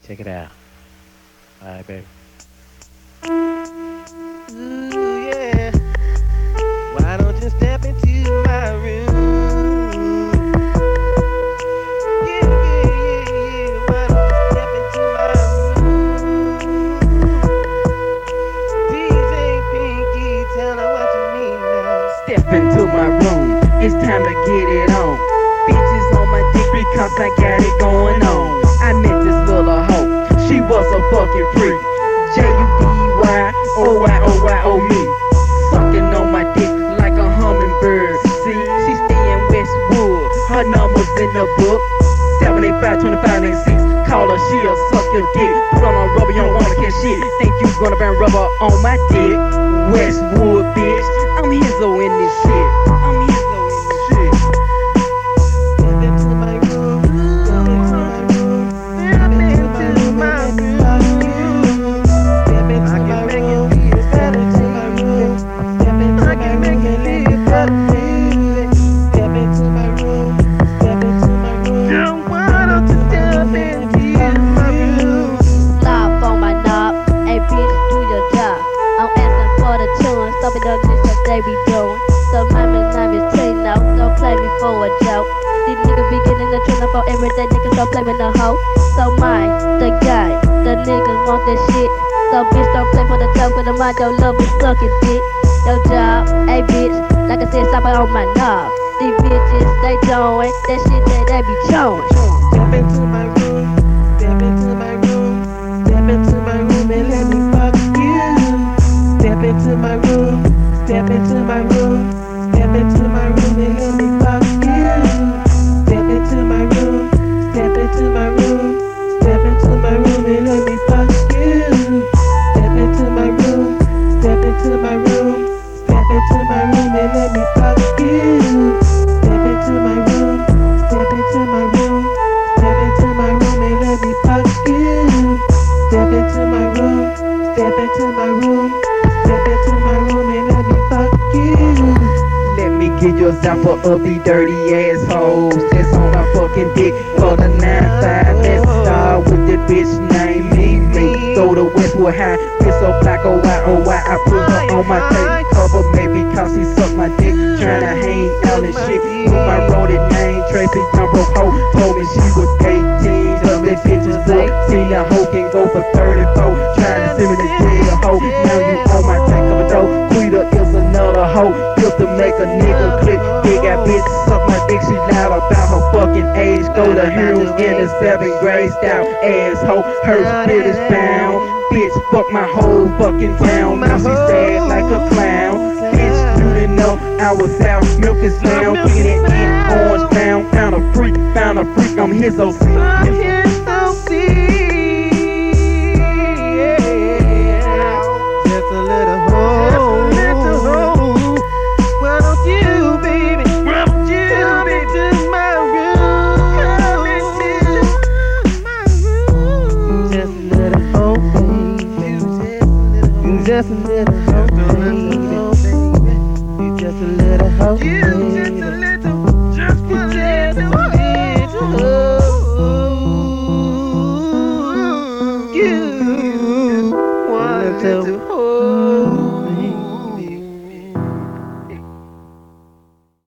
Check it out. All right, baby. Ooh, yeah. Why don't you step into my room? Yeah, yeah, yeah, yeah. Why don't you step into my room? DJ Pinky, tell her what you need now. Step into my room, it's time to get it on. Bitches on my dick because I got it going on. I met this little hoe, she was a fucking freak. Judyyoyme, sucking on my dick like a hummingbird. See, she stay in Westwood, her number's in the book 785-2596. Call her, she'll suck your dick. Put on a rubber, you don't wanna catch shit. Think you gonna burn rubber on my dick? Westwood, bitch, I'm Hizzo in this shit. I'm Hizzo in this shit. Step into my room. Step into my room. Step into my room. Step into my room. Step into my room. Step into my room. Step into my room. Step into my room. Girl, why don't you step into my room? Live on my knob, hey bitch, do your job. I'm asking for the tune, stop it up this what they be doing. So my name is Trino, don't play me for a joke. These niggas be getting the trailer for everyday niggas, don't play with no hoe. So mine, the guy, the niggas want that shit. So bitch, don't play for the joke, for the mind your love is sucking dick. Your job, hey bitch, like I said, stop it on my knob. These bitches, they doing that shit that they be showing. Step into my room. Step into my room. Step into my room and let me fuck you. Step into my room. Step into my room. Step into my room and let me fuck you. Step into my room. Step into my room. Step into my room and let me fuck you. Step into my room. Step into my room. Step into my room and let me fuck you. Step into my room. Step into my room. Step into my room and let me fuck you. Step into my room. Step into my room. Step into my room and let me fuck you. Let me get your sample of these dirty assholes that's on my fucking dick for the 9-5. Let's start with the bitch named Mimi. Throw the Westwood High, bitch so black, oh why I put her on my tape cover, maybe cause she sucked my dick, tryna hang out and shit. With my roaded name, Tracy Young broke hoe, told me she was 18, so that bitch is 14. That hoe can go for 34, tryna send me to jail, hoe. Now you on my take cover though, Quita is another hoe, built to make a nigga click. Big got bitch suck my dick, she loud about her fucking age. Go to heroes in the 7th grade style, asshole, her spirit is bound. Bitch, fuck my whole fucking town. Now she sad like a clown. Bitch, you didn't know I was out. Milk is down, get it in orange town. Found a freak, I'm Hizzo.